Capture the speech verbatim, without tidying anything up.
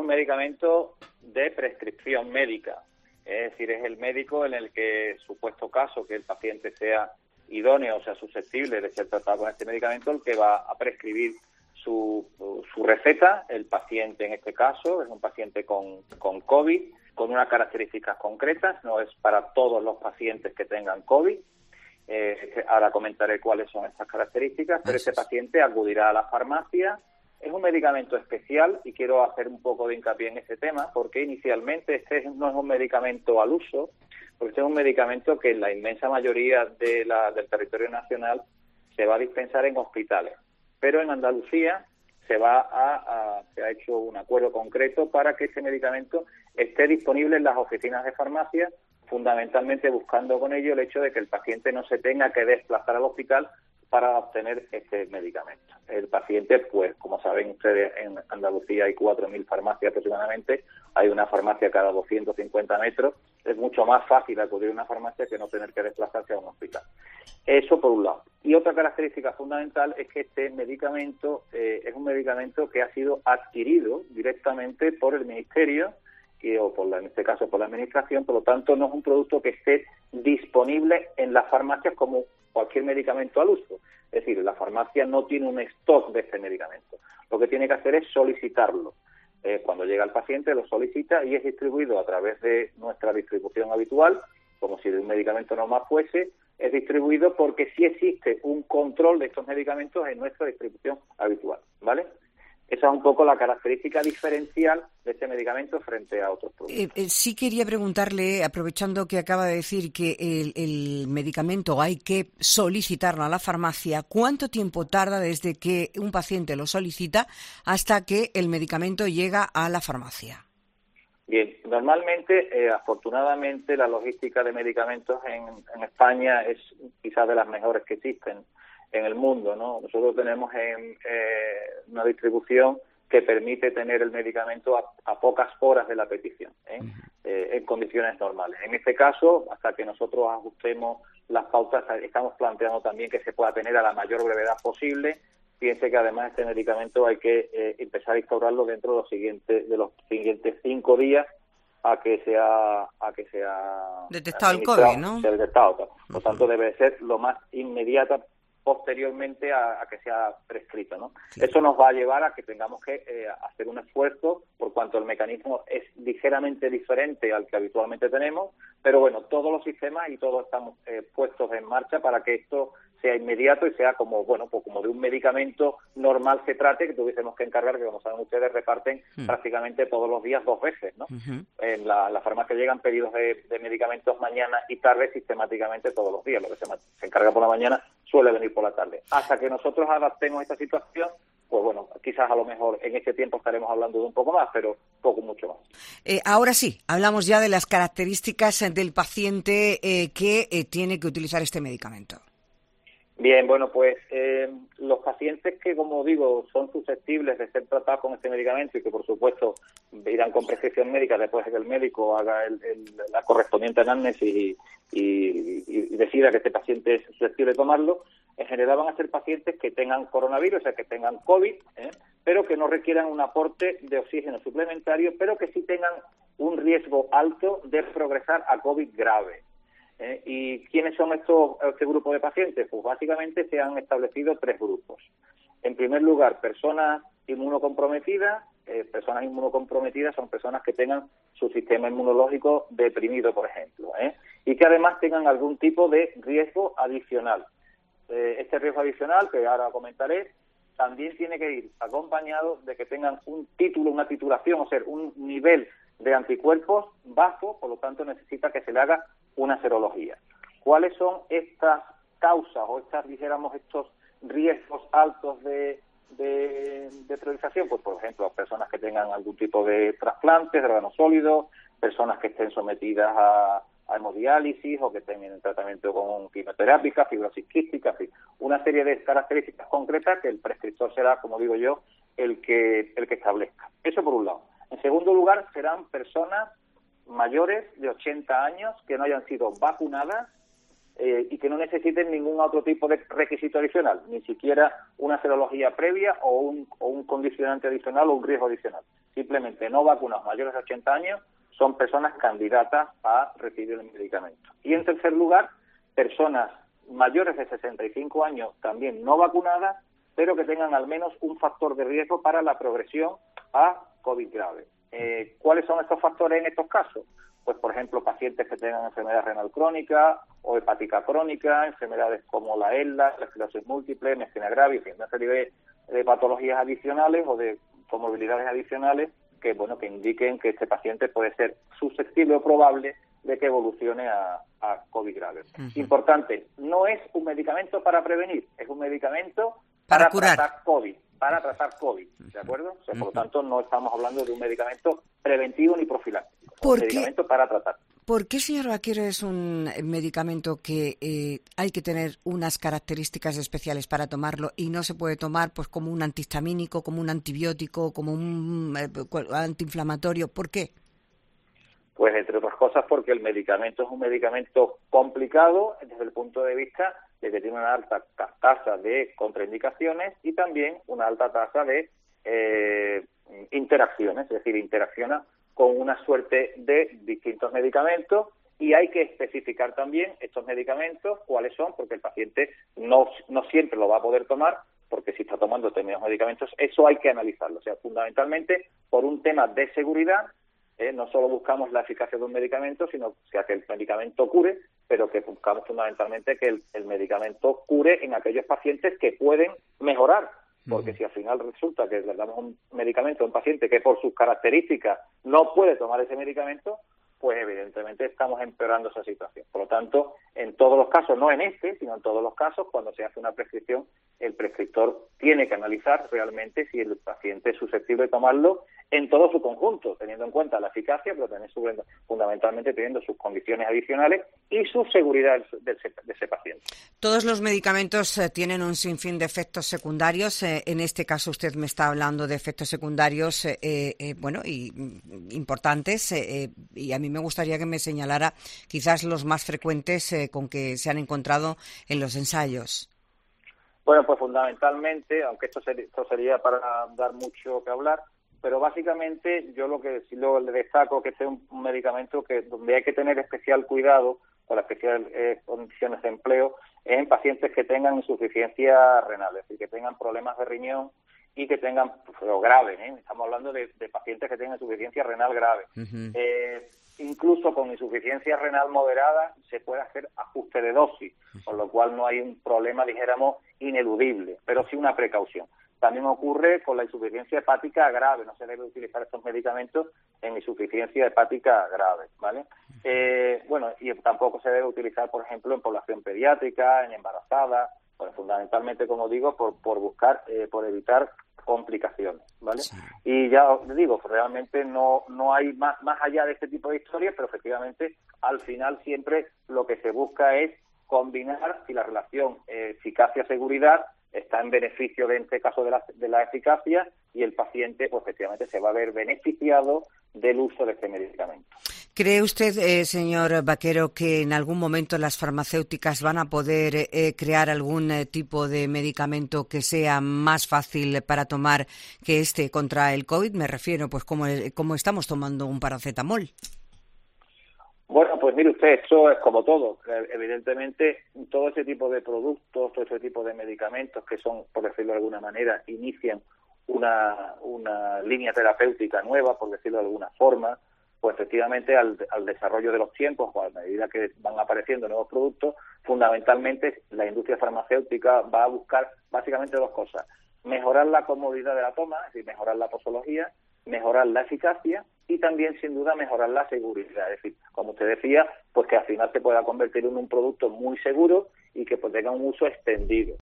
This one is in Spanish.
un medicamento de prescripción médica. Es decir, es el médico en el que, supuesto caso que el paciente sea idóneo o sea susceptible de ser tratado con este medicamento, el que va a prescribir su, su receta. El paciente, en este caso, es un paciente con, con COVID, con unas características concretas, no es para todos los pacientes que tengan COVID. Eh, ahora comentaré cuáles son estas características, pero ese paciente acudirá a la farmacia. Es un medicamento especial y quiero hacer un poco de hincapié en este tema, porque inicialmente este no es un medicamento al uso, porque este es un medicamento que en la inmensa mayoría de la, del territorio nacional se va a dispensar en hospitales, pero en Andalucía se va a, a se ha hecho un acuerdo concreto para que ese medicamento esté disponible en las oficinas de farmacia, fundamentalmente buscando con ello el hecho de que el paciente no se tenga que desplazar al hospital para obtener este medicamento. El paciente, pues, como saben ustedes, en Andalucía hay cuatro mil farmacias aproximadamente, hay una farmacia cada doscientos cincuenta metros, es mucho más fácil acudir a una farmacia que no tener que desplazarse a un hospital. Eso por un lado. Y otra característica fundamental es que este medicamento eh, es un medicamento que ha sido adquirido directamente por el Ministerio, y, o por la, en este caso por la Administración, por lo tanto no es un producto que esté disponible en las farmacias como cualquier medicamento al uso. Es decir, la farmacia no tiene un stock de este medicamento. Lo que tiene que hacer es solicitarlo. Eh, cuando llega el paciente lo solicita y es distribuido a través de nuestra distribución habitual, como si de un medicamento normal fuese, es distribuido porque sí existe un control de estos medicamentos en nuestra distribución habitual, ¿vale? Esa es un poco la característica diferencial de este medicamento frente a otros productos. Eh, eh, sí quería preguntarle, aprovechando que acaba de decir que el, el medicamento hay que solicitarlo a la farmacia, ¿cuánto tiempo tarda desde que un paciente lo solicita hasta que el medicamento llega a la farmacia? Bien, normalmente, eh, afortunadamente, la logística de medicamentos en, en España es quizás de las mejores que existen en el mundo, ¿no? Nosotros tenemos en, eh, una distribución que permite tener el medicamento a, a pocas horas de la petición, ¿eh? Eh, en condiciones normales. En este caso, hasta que nosotros ajustemos las pautas, estamos planteando también que se pueda tener a la mayor brevedad posible. Fíjense que además este medicamento hay que eh, empezar a instaurarlo dentro de los siguientes de los siguientes cinco días a que sea a que sea detectado el COVID, ¿no? Sea detectado. Por lo tanto, debe ser lo más inmediata posteriormente a, a que sea prescrito, ¿no? Sí. Eso nos va a llevar a que tengamos que eh, hacer un esfuerzo, por cuanto el mecanismo es ligeramente diferente al que habitualmente tenemos, pero bueno, todos los sistemas y todos estamos eh, puestos en marcha para que esto sea inmediato y sea como, bueno, pues como de un medicamento normal se trate, que tuviésemos que encargar, que como saben ustedes, reparten uh-huh. prácticamente todos los días dos veces, ¿no? Uh-huh. En la, la farmacia llegan pedidos de, de medicamentos mañana y tarde sistemáticamente todos los días. Lo que se, se encarga por la mañana suele venir por la tarde. Hasta que nosotros adaptemos esta situación, pues bueno, quizás a lo mejor en este tiempo estaremos hablando de un poco más, pero poco mucho más. Eh, ahora sí, hablamos ya de las características del paciente eh, que eh, tiene que utilizar este medicamento. Bien, bueno, pues eh, los pacientes que, como digo, son susceptibles de ser tratados con este medicamento y que, por supuesto, irán con prescripción médica después de que el médico haga el, el, la correspondiente análisis y, y, y decida que este paciente es susceptible de tomarlo, en general van a ser pacientes que tengan coronavirus, o sea, que tengan COVID, ¿eh? pero que no requieran un aporte de oxígeno suplementario, pero que sí tengan un riesgo alto de progresar a COVID grave. ¿Eh? ¿Y quiénes son estos este grupo de pacientes? Pues básicamente se han establecido tres grupos. En primer lugar, personas inmunocomprometidas. Eh, personas inmunocomprometidas son personas que tengan su sistema inmunológico deprimido, por ejemplo, ¿eh? y que además tengan algún tipo de riesgo adicional. Eh, este riesgo adicional, que ahora comentaré, también tiene que ir acompañado de que tengan un título, una titulación, o sea, un nivel de anticuerpos bajo, por lo tanto necesita que se le haga una serología. ¿Cuáles son estas causas o estas, dijéramos, estos riesgos altos de, de, de priorización? Pues, por ejemplo, personas que tengan algún tipo de trasplantes de órganos sólidos, personas que estén sometidas a, a hemodiálisis o que estén en tratamiento con quimioterápica, fibrosis quística, en fin, una serie de características concretas que el prescriptor será, como digo yo, el que, el que establezca. Eso por un lado. En segundo lugar, serán personas mayores de ochenta años que no hayan sido vacunadas eh, y que no necesiten ningún otro tipo de requisito adicional, ni siquiera una serología previa o un, o un condicionante adicional o un riesgo adicional. simplemente no vacunados mayores de ochenta años son personas candidatas a recibir el medicamento. Y en tercer lugar, personas mayores de sesenta y cinco años también no vacunadas, pero que tengan al menos un factor de riesgo para la progresión a COVID grave. Eh, ¿Cuáles son estos factores en estos casos? Pues, por ejemplo, pacientes que tengan enfermedad renal crónica o hepática crónica, enfermedades como la E L A, la esclerosis múltiple, miastenia gravis, una serie de, de patologías adicionales o de comorbilidades adicionales que, bueno, que indiquen que este paciente puede ser susceptible o probable de que evolucione a, a COVID grave. Uh-huh. Importante, no es un medicamento para prevenir, es un medicamento para, para tratar COVID, para tratar COVID, ¿de acuerdo? O sea, por lo tanto, no estamos hablando de un medicamento preventivo ni profiláctico, es un medicamento para tratar. ¿Por qué, señor Vaquero, es un medicamento que eh, hay que tener unas características especiales para tomarlo y no se puede tomar pues como un antihistamínico, como un antibiótico, como un eh, antiinflamatorio? ¿Por qué? Pues, entre otras cosas, porque el medicamento es un medicamento complicado desde el punto de vista de que tiene una alta tasa de contraindicaciones y también una alta tasa de eh, interacciones, es decir, interacciona con una suerte de distintos medicamentos y hay que especificar también estos medicamentos, cuáles son, porque el paciente no, no siempre lo va a poder tomar, porque si está tomando determinados medicamentos, eso hay que analizarlo. O sea, fundamentalmente por un tema de seguridad, eh, no solo buscamos la eficacia de un medicamento, sino o sea, que el medicamento cure, pero que buscamos fundamentalmente que el, el medicamento cure en aquellos pacientes que pueden mejorar. Porque uh-huh. si al final resulta que le damos un medicamento a un paciente que por sus características no puede tomar ese medicamento, pues evidentemente estamos empeorando esa situación. Por lo tanto, en todos los casos, no en este, sino en todos los casos, cuando se hace una prescripción, el prescriptor tiene que analizar realmente si el paciente es susceptible de tomarlo en todo su conjunto, teniendo en cuenta la eficacia, pero también sobre, fundamentalmente teniendo sus condiciones adicionales y su seguridad de ese, de ese paciente. Todos los medicamentos eh, tienen un sinfín de efectos secundarios. Eh, en este caso usted me está hablando de efectos secundarios, eh, eh, bueno, y importantes, eh, y a mí me gustaría que me señalara quizás los más frecuentes eh, con que se han encontrado en los ensayos. Bueno, pues fundamentalmente, aunque esto sería, esto sería para dar mucho que hablar, pero básicamente yo lo que sí lo le destaco que este es un, un medicamento que donde hay que tener especial cuidado con las especiales eh, condiciones de empleo es en pacientes que tengan insuficiencia renal, es decir, que tengan problemas de riñón y que tengan, pero graves, ¿eh? Estamos hablando de, de pacientes que tengan insuficiencia renal grave. Uh-huh. Eh, incluso con insuficiencia renal moderada se puede hacer ajuste de dosis, con lo cual no hay un problema, dijéramos, ineludible, pero sí una precaución. También ocurre con la insuficiencia hepática grave, no se debe utilizar estos medicamentos en insuficiencia hepática grave, ¿vale? Eh, bueno, y tampoco se debe utilizar, por ejemplo, en población pediátrica, en embarazadas, pues fundamentalmente, como digo, por, por buscar, eh, por evitar complicaciones, ¿vale? Sí. Y ya os digo, realmente no no hay más más allá de este tipo de historias, pero efectivamente al final siempre lo que se busca es combinar si la relación eh, eficacia-seguridad está en beneficio de, en este caso de la, de la eficacia y el paciente pues efectivamente se va a ver beneficiado del uso de este medicamento. ¿Cree usted, eh, señor Vaquero, que en algún momento las farmacéuticas van a poder eh, crear algún eh, tipo de medicamento que sea más fácil para tomar que este contra el COVID? Me refiero, pues, como, el, como estamos tomando un paracetamol. Bueno, pues mire usted, esto es como todo. Evidentemente, todo ese tipo de productos, todo ese tipo de medicamentos que son, por decirlo de alguna manera, inician una, una línea terapéutica nueva, por decirlo de alguna forma, pues efectivamente al, al desarrollo de los tiempos, o a medida que van apareciendo nuevos productos, fundamentalmente la industria farmacéutica va a buscar básicamente dos cosas: mejorar la comodidad de la toma, es decir, mejorar la posología, mejorar la eficacia y también, sin duda, mejorar la seguridad. Es decir, como usted decía, pues que al final se pueda convertir en un producto muy seguro y que pues tenga un uso extendido.